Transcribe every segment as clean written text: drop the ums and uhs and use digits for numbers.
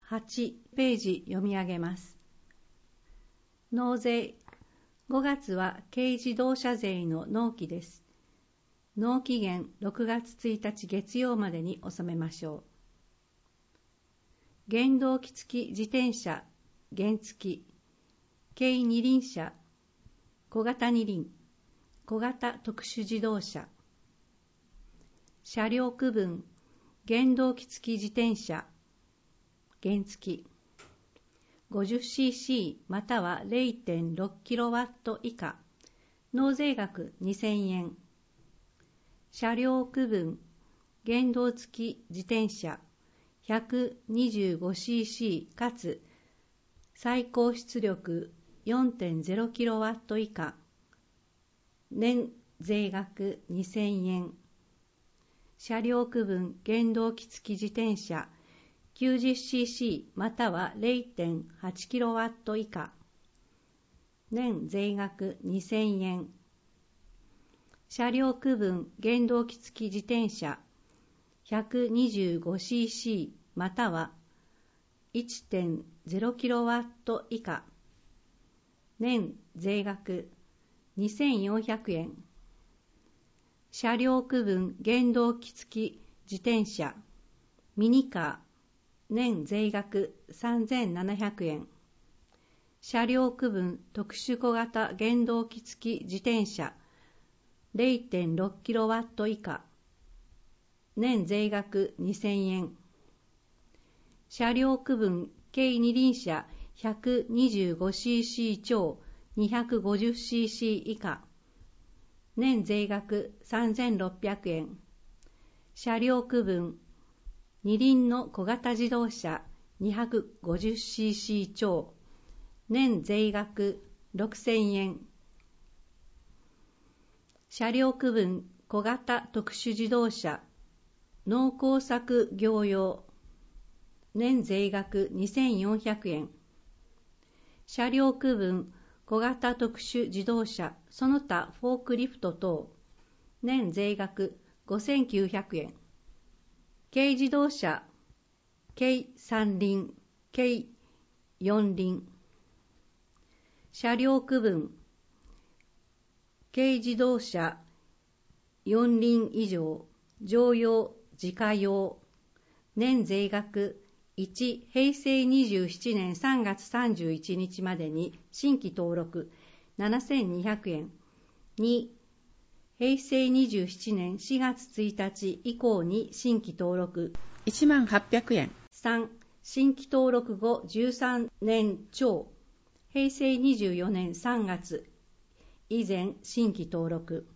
8ページ読み上げます。納税。5月は軽自動車税の納期です。納期限6月1日月曜までに納めましょう。原動機付き自転車、原付、軽二輪車、小型二輪、小型特殊自動車、車両区分、原動機付き自転車、原付、50cc または 0.6kW 以下、納税額2000円。車両区分、原動付き自転車 125cc かつ最高出力 4.0kW 以下、年税額2000円。車両区分、原動機付き自転車 90cc または 0.8kW 以下、年税額2000円。車両区分、原動機付き自転車 125cc または 1.0kW 以下、年税額2400円。車両区分、原動機付き自転車ミニカー、年税額3700円。車両区分、特殊小型原動機付き自転車 0.6kW 以下、年税額2000円。車両区分、軽二輪車 125cc 超 250cc 以下、年税額3600円。車両区分、二輪の小型自動車 250cc 超、年税額6000円。車両区分、小型特殊自動車農工作業用、年税額2400円。車両区分、小型特殊自動車その他フォークリフト等、年税額5900円。軽自動車、軽三輪、軽四輪。車両区分、軽自動車4輪以上、乗用、自家用、年税額1、平成27年3月31日までに新規登録7200円。2、平成27年4月1日以降に新規登録 10800円。 3、新規登録後13年超、平成24年3月以前新規登録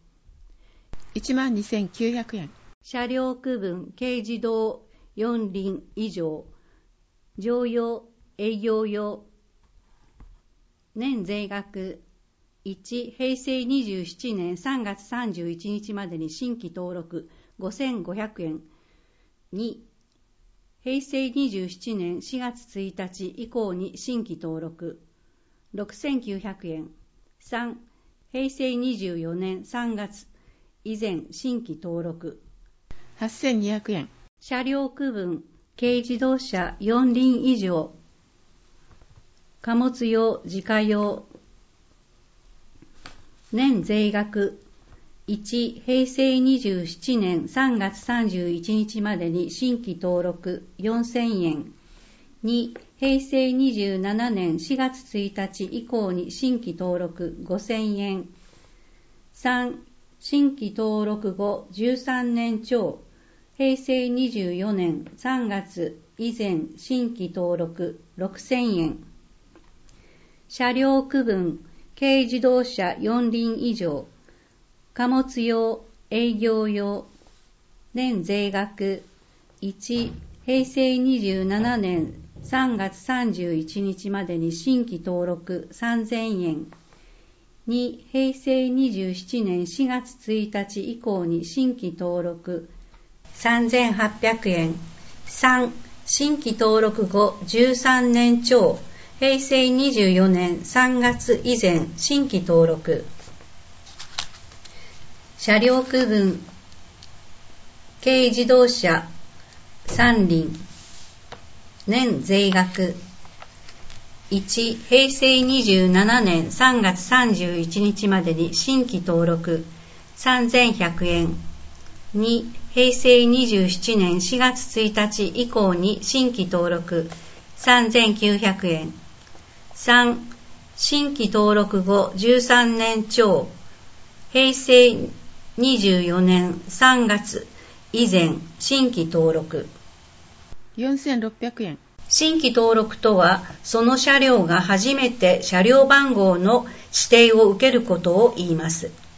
12900円。 車両区分、軽自動4輪以上、乗用、営業用、年税額1、平成27年3月31日までに新規登録5500円。2、平成27年4月1日以降に新規登録6900円。3、平成24年3月以前新規登録 8200円。 車両区分、軽自動車4輪以上、貨物用、自家用、年税額1、平成27年3月31日までに新規登録4000円。2、平成27年4月1日以降に新規登録5000円。3、新規登録後13年超、平成24年3月以前新規登録6000円。車両区分、軽自動車4輪以上、貨物用、営業用、年税額1、平成27年3月31日までに新規登録3000円。2、平成27年4月1日以降に新規登録3800円。3、新規登録後13年超、平成24年3月以前新規登録。車両区分、軽自動車3輪、 年税額。1、平成27年3月31日までに新規登録3100円。2、平成27年4月1日以降に新規登録3900円。3、新規登録後13年超、平成24年3月以前新規登録 4600円。 新規登録とは、その車両が初めて車両番号の指定を受けることを言います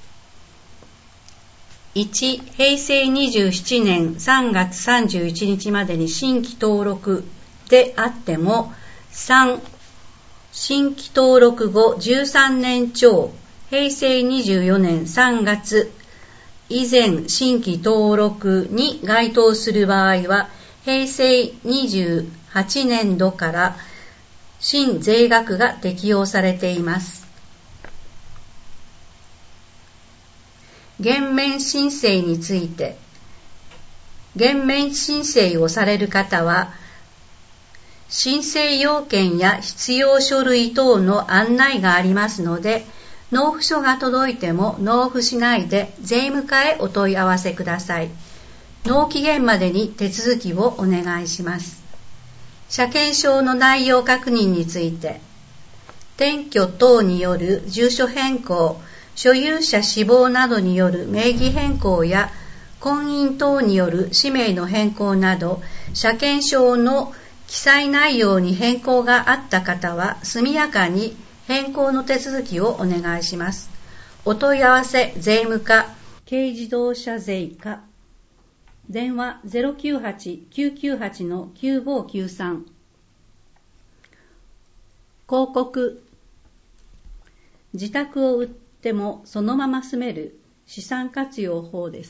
。1、平成27年3月31日までに新規登録であっても、3、新規登録後13年超、平成24年3月以前新規登録に該当する場合は、平成28年度から新税額が適用されています。減免申請について、減免申請をされる方は、申請要件や必要書類等の案内がありますので、納付書が届いても納付しないで税務課へお問い合わせください。納期限までに手続きをお願いします。車検証の内容確認について、転居等による住所変更、所有者死亡などによる名義変更や婚姻等による氏名の変更など、車検証の記載内容に変更があった方は、速やかに変更の手続きをお願いします。お問い合わせ税務課、軽自動車税課、電話 098-998-9593。広告。自宅を売ってもそのまま住める資産活用法です。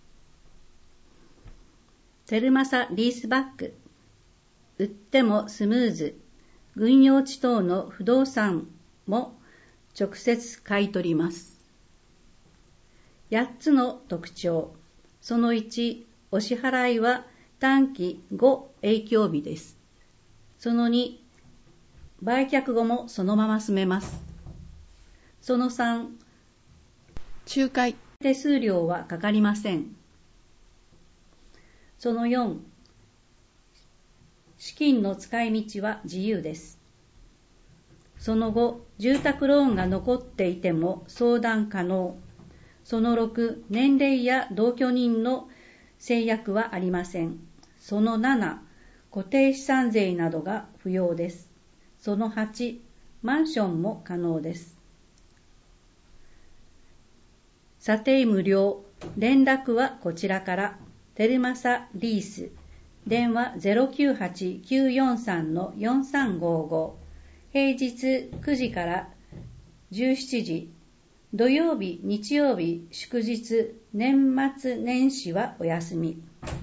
テルマサリースバック。売ってもスムーズ。軍用地等の不動産も直接買い取ります。8つの特徴。その1、お支払いは短期5営業日です。その2、売却後もそのまま住めます。その3、 仲介手数料はかかりません。その4、資金の使い道は自由です。その5、住宅ローンが残っていても相談可能。その6、年齢や同居人の制約はありません。その7、固定資産税などが不要です。その8、マンションも可能です。査定無料。連絡はこちらから。テルマサリース。電話 098-943-4355。平日9時から17時。土曜日、日曜日、祝日、年末年始はお休み。